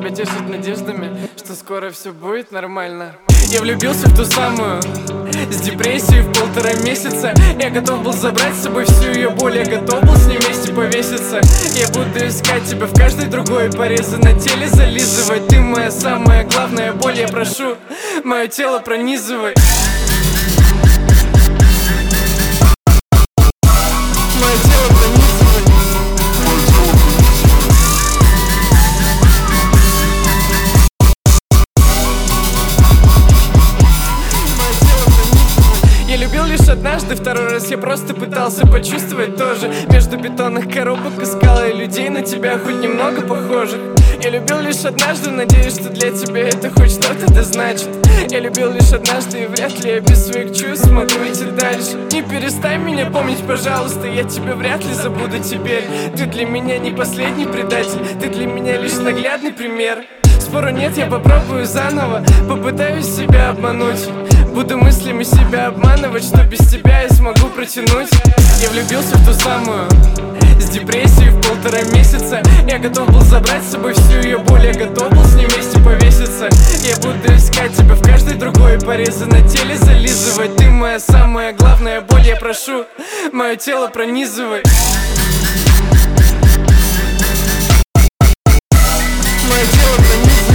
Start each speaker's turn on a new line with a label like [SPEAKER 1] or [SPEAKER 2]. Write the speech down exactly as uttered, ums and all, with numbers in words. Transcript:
[SPEAKER 1] тебя тешить надеждами, что скоро все будет нормально. Я влюбился в ту самую, с депрессией в полтора месяца. Я готов был забрать с собой всю ее боль, я готов был с ней вместе повеситься. Я буду искать тебя в каждой другой порезы на теле зализывать. Ты моя самая главная боль, я прошу, мое тело пронизывай. Мое тело пронизывай. Я любил лишь однажды, второй раз я просто пытался почувствовать тоже. Между бетонных коробок искал я людей на тебя хоть немного похожих. Я любил лишь однажды, надеюсь, что для тебя это хоть что-то да значит. Я любил лишь однажды, и вряд ли я без своих чувств смогу идти дальше. Не перестань меня помнить, пожалуйста, я тебя вряд ли забуду теперь. Ты для меня не последний предатель, ты для меня лишь наглядный пример. Спору нет, я попробую заново, попытаюсь себя обмануть. Буду мыслями себя обманывать, что без тебя я смогу протянуть. Я влюбился в ту самую, с депрессией в полтора месяца. Я готов был забрать с собой всю ее боль, я готов был с ней вместе повеситься. Я буду искать тебя в каждой другой порезы на теле зализывать. Ты моя самая главная боль, я прошу, мое тело пронизывай. Мое тело пронизывай.